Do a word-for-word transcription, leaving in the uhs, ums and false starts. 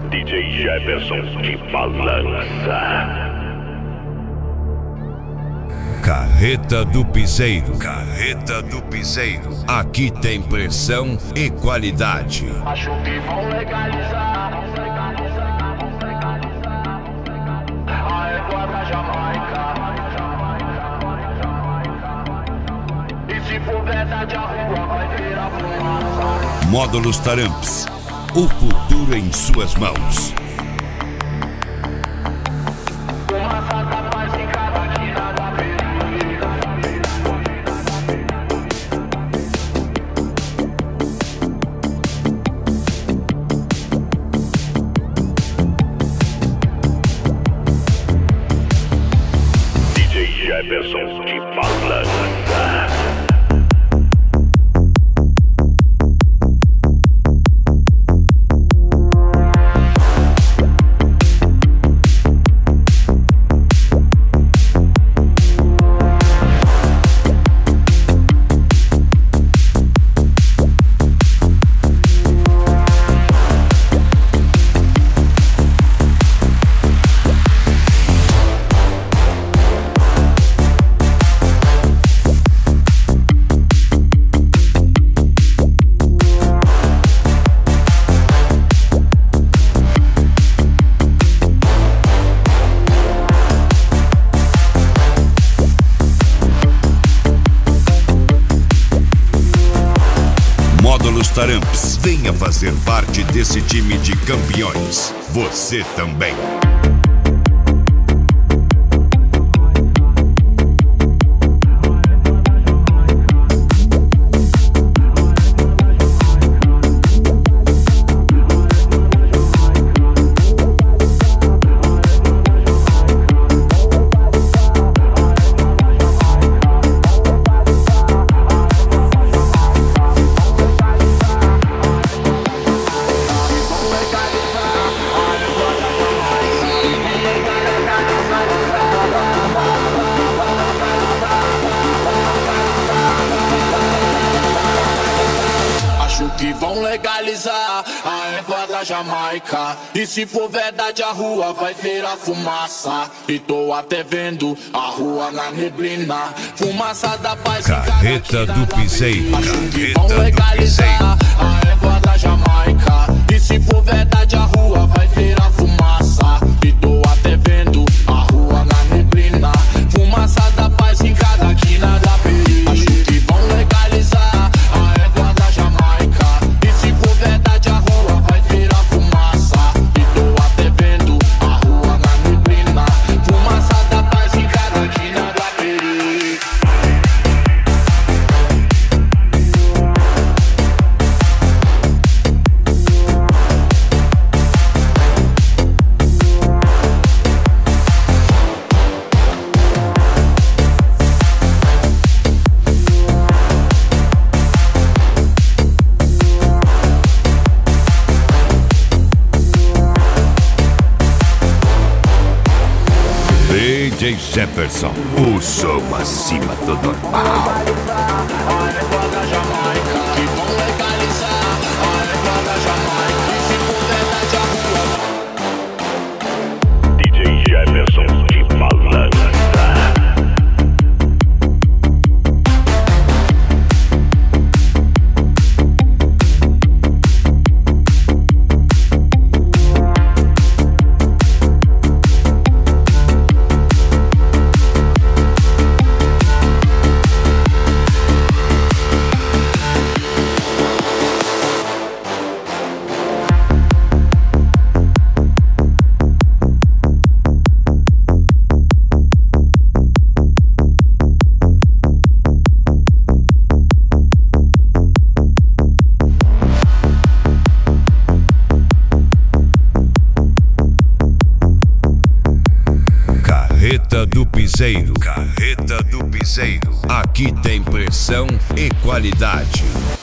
D J Jefferson de balança. Carreta do Piseiro. Carreta do Piseiro. Aqui tem pressão e qualidade. Acho que vão legalizar a égua da Jamaica. E se for verdade, a rua vai virar fumaça. Módulos Taramps. O futuro em suas mãos. Fumaça da paz em cada quina da periferia. D J Jefferson de balança. Módulos Taramps. Venha fazer parte desse time de campeões. Você também. Que vão legalizar a égua da Jamaica. E se for verdade, a rua vai virar fumaça. E tô até vendo a rua na neblina. Fumaça da paz. Carreta do Piseiro. Acho que vão legalizar a égua da Jamaica. E se for verdade, a rua vai virar fumaça. E tô até vendo a rua na neblina. Fumaça da paz em cada quina da periferia. Acho que vão legalizar a égua da Jamaica. E se for verdade, a rua vai virar fumaça. E tô até vendo a rua na neblina. Fumaça da paz em cada quina da periferia. D J Jefferson. O som acima do normal. A égua da Jamaica. Que vão legalizar a égua da Jamaica. E se for verdade, a rua. D J Jefferson de balança. Carreta do Piseiro. Carreta do Piseiro. Aqui tem pressão e qualidade.